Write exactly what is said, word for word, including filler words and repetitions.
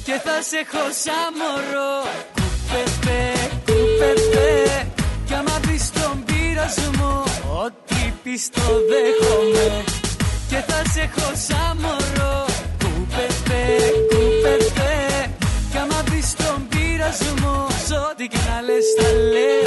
και θα σε έχω σαν μωρό. Κουπεπέ, κουπεπέ, κι άμα δεις τον πειρασμό, ό,τι πεις το δέχομαι και θα σε έχω σαν μωρό. Κουπεπέ, κουπεπέ, κι άμα δεις τον πειρασμό, σ' ό,τι και να λες θα λες.